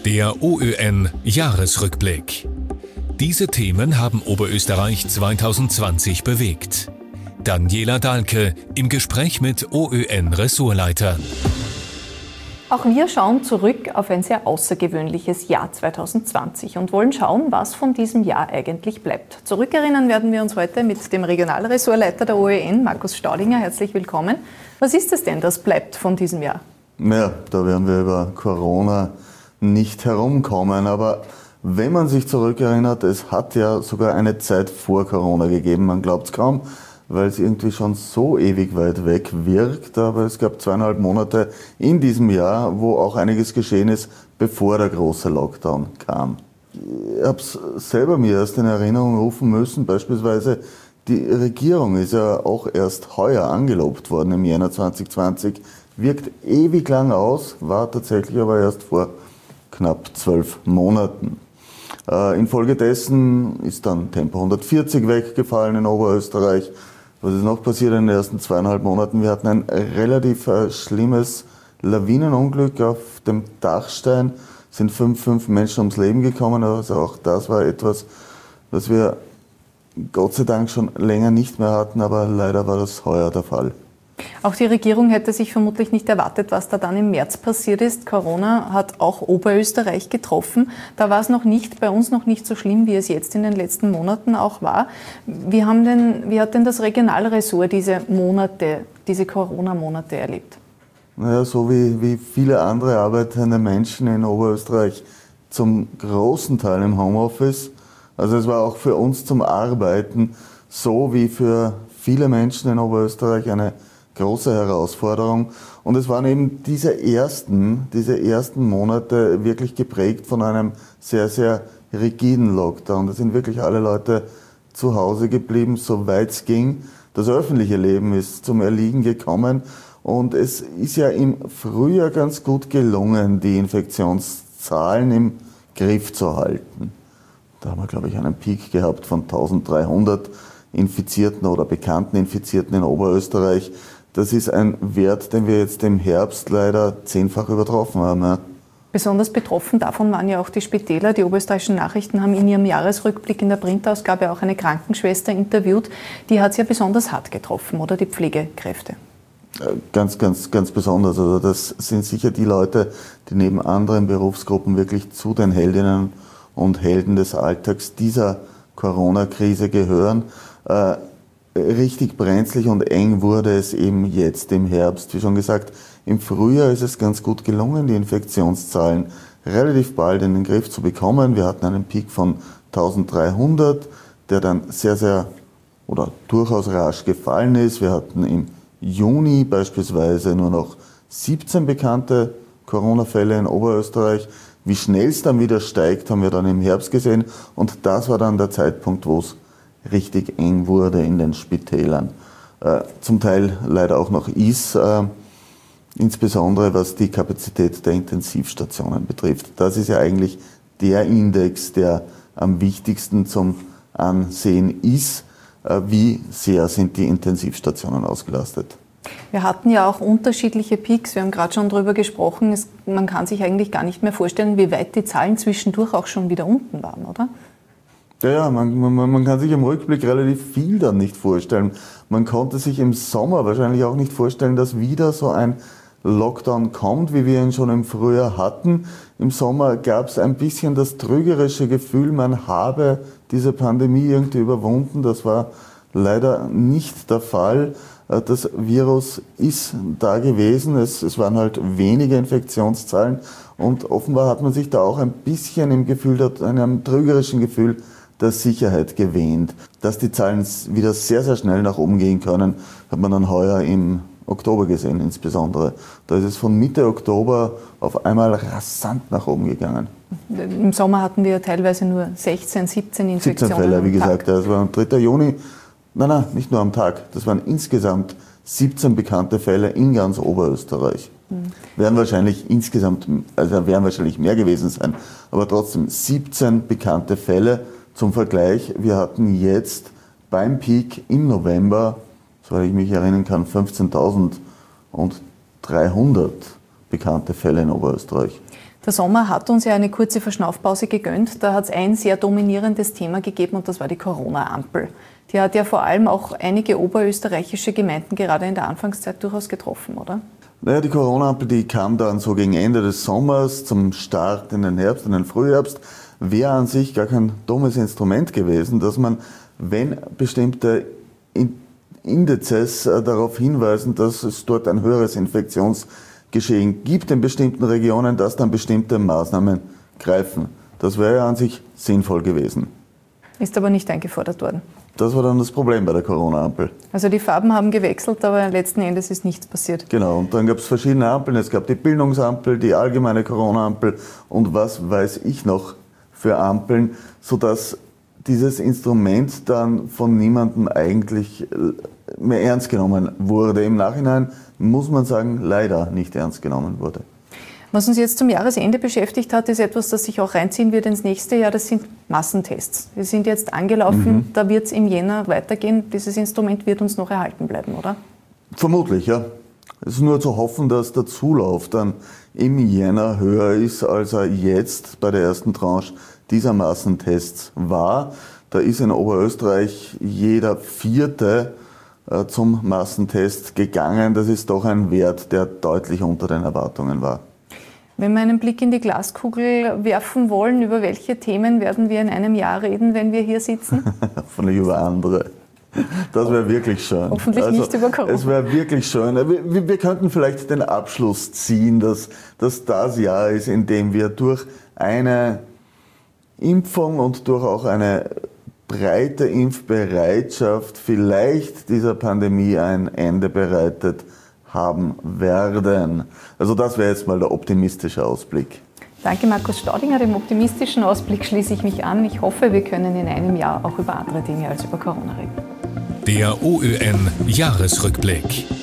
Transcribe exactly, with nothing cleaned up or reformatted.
Der O Ö N-Jahresrückblick. Diese Themen haben Oberösterreich zwanzig zwanzig bewegt. Daniela Dahlke im Gespräch mit O Ö N-Ressortleitern. Auch wir schauen zurück auf ein sehr außergewöhnliches Jahr zwanzig zwanzig und wollen schauen, was von diesem Jahr eigentlich bleibt. Zurückerinnern werden wir uns heute mit dem Regionalressortleiter der O Ö N, Markus Staudinger. Herzlich willkommen. Was ist es denn, das bleibt von diesem Jahr? Ja, da werden wir über Corona nicht herumkommen, aber wenn man sich zurückerinnert, es hat ja sogar eine Zeit vor Corona gegeben, man glaubt es kaum, weil es irgendwie schon so ewig weit weg wirkt, aber es gab zweieinhalb Monate in diesem Jahr, wo auch einiges geschehen ist, bevor der große Lockdown kam. Ich habe es selber mir erst in Erinnerung rufen müssen, beispielsweise die Regierung ist ja auch erst heuer angelobt worden im Jänner zwanzig zwanzig, wirkt ewig lang aus, war tatsächlich aber erst vor knapp zwölf Monaten. Infolgedessen ist dann Tempo hundertvierzig weggefallen in Oberösterreich. Was ist noch passiert in den ersten zweieinhalb Monaten? Wir hatten ein relativ äh, schlimmes Lawinenunglück auf dem Dachstein. Es sind fünf, fünf Menschen ums Leben gekommen. Also auch das war etwas, was wir Gott sei Dank schon länger nicht mehr hatten, aber leider war das heuer der Fall. Auch die Regierung hätte sich vermutlich nicht erwartet, was da dann im März passiert ist. Corona hat auch Oberösterreich getroffen. Da war es noch nicht, bei uns noch nicht so schlimm, wie es jetzt in den letzten Monaten auch war. Wie, haben denn, wie hat denn das Regionalressort diese Monate, diese Corona-Monate erlebt? Naja, so wie, wie viele andere arbeitende Menschen in Oberösterreich zum großen Teil im Homeoffice. Also es war auch für uns zum Arbeiten so wie für viele Menschen in Oberösterreich eine große Herausforderung. Und es waren eben diese ersten, diese ersten Monate wirklich geprägt von einem sehr, sehr rigiden Lockdown. Da sind wirklich alle Leute zu Hause geblieben, soweit es ging. Das öffentliche Leben ist zum Erliegen gekommen. Und es ist ja im Frühjahr ganz gut gelungen, die Infektionszahlen im Griff zu halten. Da haben wir, glaube ich, einen Peak gehabt von eintausenddreihundert Infizierten oder bekannten Infizierten in Oberösterreich. Das ist ein Wert, den wir jetzt im Herbst leider zehnfach übertroffen haben. Ja. Besonders betroffen davon waren ja auch die Spitäler. Die Oberösterreichischen Nachrichten haben in ihrem Jahresrückblick in der Printausgabe auch eine Krankenschwester interviewt. Die hat es ja besonders hart getroffen, oder die Pflegekräfte? Ganz, ganz, ganz besonders. Also das sind sicher die Leute, die neben anderen Berufsgruppen wirklich zu den Heldinnen und Helden des Alltags dieser Corona-Krise gehören. Äh, richtig brenzlig und eng wurde es eben jetzt im Herbst. Wie schon gesagt, im Frühjahr ist es ganz gut gelungen, die Infektionszahlen relativ bald in den Griff zu bekommen. Wir hatten einen Peak von eintausenddreihundert, der dann sehr, sehr oder durchaus rasch gefallen ist. Wir hatten im Juni beispielsweise nur noch siebzehn bekannte Corona-Fälle in Oberösterreich. Wie schnell es dann wieder steigt, haben wir dann im Herbst gesehen. Und das war dann der Zeitpunkt, wo es richtig eng wurde in den Spitälern. Äh, zum Teil leider auch noch ist, äh, insbesondere was die Kapazität der Intensivstationen betrifft. Das ist ja eigentlich der Index, der am wichtigsten zum Ansehen ist. Äh, wie sehr sind die Intensivstationen ausgelastet? Wir hatten ja auch unterschiedliche Peaks, wir haben gerade schon darüber gesprochen. Es, man kann sich eigentlich gar nicht mehr vorstellen, wie weit die Zahlen zwischendurch auch schon wieder unten waren, oder? Ja, ja man, man, man kann sich im Rückblick relativ viel dann nicht vorstellen. Man konnte sich im Sommer wahrscheinlich auch nicht vorstellen, dass wieder so ein Lockdown kommt, wie wir ihn schon im Frühjahr hatten. Im Sommer gab es ein bisschen das trügerische Gefühl, man habe diese Pandemie irgendwie überwunden. Das war leider nicht der Fall. Das Virus ist da gewesen, es, es waren halt wenige Infektionszahlen und offenbar hat man sich da auch ein bisschen im Gefühl, in einem trügerischen Gefühl der Sicherheit gewähnt. Dass die Zahlen wieder sehr, sehr schnell nach oben gehen können, hat man dann heuer im Oktober gesehen insbesondere. Da ist es von Mitte Oktober auf einmal rasant nach oben gegangen. Im Sommer hatten wir teilweise nur sechzehn, siebzehn Infektionen. siebzehn Fälle, wie gesagt, das war am dritten Juni. Nein, nein, nicht nur am Tag. Das waren insgesamt siebzehn bekannte Fälle in ganz Oberösterreich. Mhm. Werden wahrscheinlich insgesamt, also werden wahrscheinlich mehr gewesen sein, aber trotzdem siebzehn bekannte Fälle. Zum Vergleich, wir hatten jetzt beim Peak im November, soweit ich mich erinnern kann, fünfzehntausenddreihundert bekannte Fälle in Oberösterreich. Der Sommer hat uns ja eine kurze Verschnaufpause gegönnt. Da hat es ein sehr dominierendes Thema gegeben und das war die Corona-Ampel. Die hat ja vor allem auch einige oberösterreichische Gemeinden gerade in der Anfangszeit durchaus getroffen, oder? Naja, die Corona-Ampel, die kam dann so gegen Ende des Sommers zum Start in den Herbst, in den Frühherbst. Wäre an sich gar kein dummes Instrument gewesen, dass man, wenn bestimmte Indizes darauf hinweisen, dass es dort ein höheres Infektionsgeschehen gibt in bestimmten Regionen, dass dann bestimmte Maßnahmen greifen. Das wäre ja an sich sinnvoll gewesen. Ist aber nicht eingefordert worden. Das war dann das Problem bei der Corona-Ampel. Also die Farben haben gewechselt, aber letzten Endes ist nichts passiert. Genau, und dann gab es verschiedene Ampeln. Es gab die Bildungsampel, die allgemeine Corona-Ampel und was weiß ich noch für Ampeln, sodass dieses Instrument dann von niemandem eigentlich mehr ernst genommen wurde. Im Nachhinein muss man sagen, leider nicht ernst genommen wurde. Was uns jetzt zum Jahresende beschäftigt hat, ist etwas, das sich auch reinziehen wird ins nächste Jahr. Das sind Massentests. Die sind jetzt angelaufen, mhm. Da wird es im Jänner weitergehen. Dieses Instrument wird uns noch erhalten bleiben, oder? Vermutlich, ja. Es ist nur zu hoffen, dass der Zulauf dann im Jänner höher ist, als er jetzt bei der ersten Tranche dieser Massentests war. Da ist in Oberösterreich jeder Vierte äh, zum Massentest gegangen. Das ist doch ein Wert, der deutlich unter den Erwartungen war. Wenn wir einen Blick in die Glaskugel werfen wollen, über welche Themen werden wir in einem Jahr reden, wenn wir hier sitzen? Von über andere. Das wäre wirklich schön. Hoffentlich also, nicht über Corona. Es wäre wirklich schön. Wir, wir könnten vielleicht den Abschluss ziehen, dass, dass das Jahr ist, in dem wir durch eine Impfung und durch auch eine breite Impfbereitschaft vielleicht dieser Pandemie ein Ende bereitet haben werden. Also das wäre jetzt mal der optimistische Ausblick. Danke Markus Staudinger, dem optimistischen Ausblick schließe ich mich an. Ich hoffe, wir können in einem Jahr auch über andere Dinge als über Corona reden. Der O Ö N-Jahresrückblick.